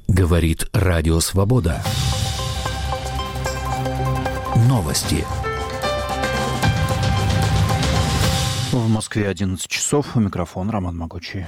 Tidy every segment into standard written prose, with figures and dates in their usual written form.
Говорит Радио Свобода. Новости. В Москве 11 часов. У микрофона Роман Могучий.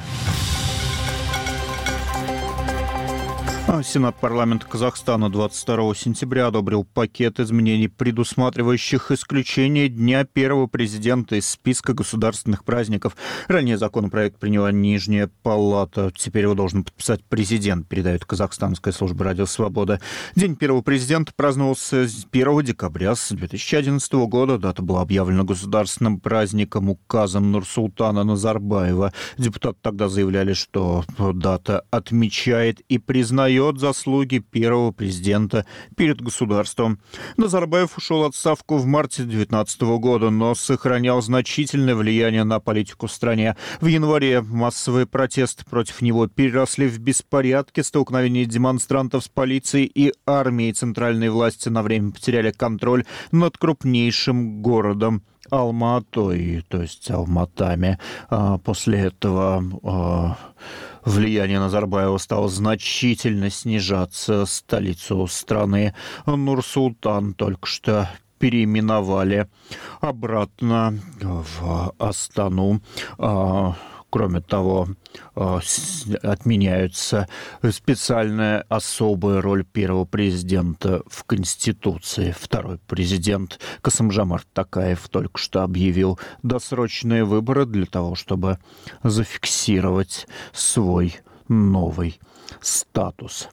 Сенат парламента Казахстана 22 сентября одобрил пакет изменений, предусматривающих исключение Дня первого президента из списка государственных праздников. Ранее законопроект приняла Нижняя палата. Теперь его должен подписать президент, передает казахстанская служба «Радио Свобода». День первого президента праздновался 1 декабря с 2011 года. Дата была объявлена государственным праздником указом Нурсултана Назарбаева. Депутаты тогда заявляли, что дата отмечает и признает заслуги первого президента перед государством. Назарбаев ушел в отставку в марте 2019 года, но сохранял значительное влияние на политику в стране. В январе массовые протесты против него переросли в беспорядки, столкновения демонстрантов с полицией и армией. Центральные власти на время потеряли контроль над крупнейшим городом Алма-Атой, то есть Алматами. После этого влияние Назарбаева стало значительно снижаться. Столицу страны Нур-Султан только что переименовали обратно в Астану. Кроме того, отменяется специальная особая роль первого президента в Конституции. Второй президент Касым-Жомарт Токаев только что объявил досрочные выборы для того, чтобы зафиксировать свой новый статус.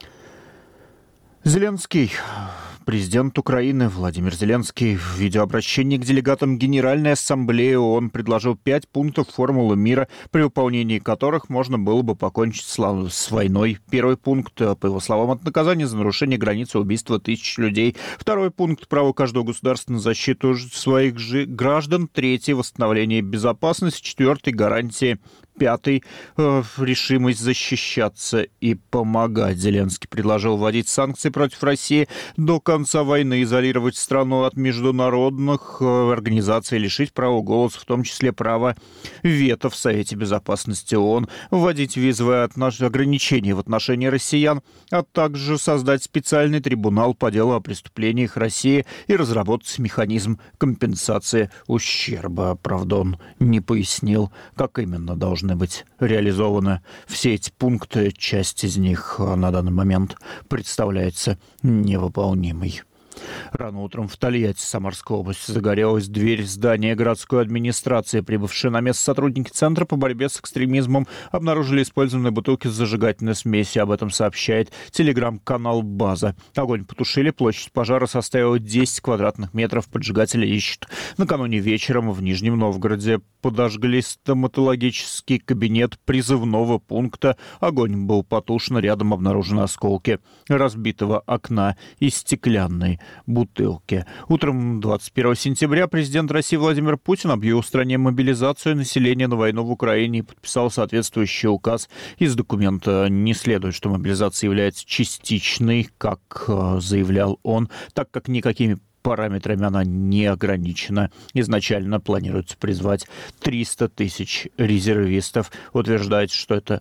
Президент Украины Владимир Зеленский в видеообращении к делегатам Генеральной Ассамблеи ООН предложил 5 пунктов формулы мира, при выполнении которых можно было бы покончить с войной. Первый пункт, по его словам, от наказания за нарушение границы убийства тысяч людей. Второй пункт — право каждого государства на защиту своих граждан. Третий — восстановление безопасности. Четвертый — гарантии. Пятый — решимость защищаться и помогать. Зеленский предложил вводить санкции против России до конца войны, изолировать страну от международных организаций, лишить права голоса, в том числе права вето в Совете Безопасности ООН, вводить визовые ограничения в отношении россиян, а также создать специальный трибунал по делу о преступлениях России и разработать механизм компенсации ущерба. Правда, он не пояснил, как именно должны быть реализованы все эти пункты. Часть из них на данный момент представляется невыполнимой. Рано утром в Тольятти, Самарской области, загорелась дверь здания городской администрации. Прибывшие на место сотрудники Центра по борьбе с экстремизмом обнаружили использованные бутылки с зажигательной смесью. Об этом сообщает телеграм-канал «База». Огонь потушили, площадь пожара составила 10 квадратных метров. Поджигатели ищут. Накануне вечером в Нижнем Новгороде подожгли стоматологический кабинет призывного пункта. Огонь был потушен, рядом обнаружены осколки разбитого окна и стеклянной бутылки. Утром 21 сентября президент России Владимир Путин объявил в стране мобилизацию населения на войну в Украине и подписал соответствующий указ. Из документа не следует, что мобилизация является частичной, как заявлял он, так как никакими параметрами она не ограничена. Изначально планируется призвать 300 тысяч резервистов. Утверждается, что это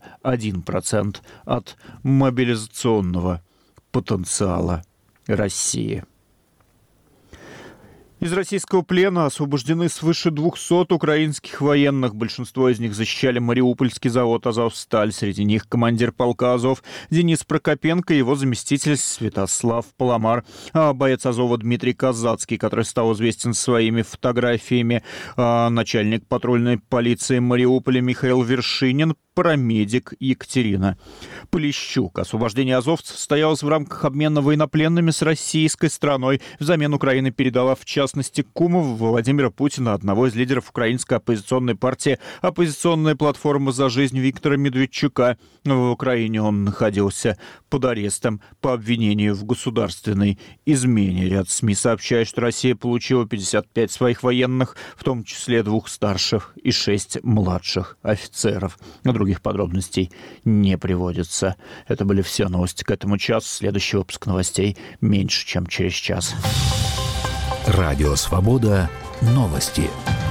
1% от мобилизационного потенциала России. Из российского плена освобождены свыше 200 украинских военных. Большинство из них защищали Мариупольский завод «Азовсталь». Среди них командир полка «Азов» Денис Прокопенко и его заместитель Святослав Паламар. А боец «Азова» Дмитрий Казацкий, который стал известен своими фотографиями. Начальник патрульной полиции Мариуполя Михаил Вершинин. Парамедик Екатерина Полищук. Освобождение азовцев состоялось в рамках обмена военнопленными с российской стороной. Взамен Украина передала, в частности, куму Владимира Путина, одного из лидеров украинской оппозиционной партии «Оппозиционная платформа за жизнь» Виктора Медведчука. В Украине он находился под арестом по обвинению в государственной измене. Ряд СМИ сообщает, что Россия получила 55 своих военных, в том числе 2 старших и 6 младших офицеров. Других подробностей не приводится. Это были все новости к этому часу. Следующий выпуск новостей меньше, чем через час. Радио Свобода. Новости.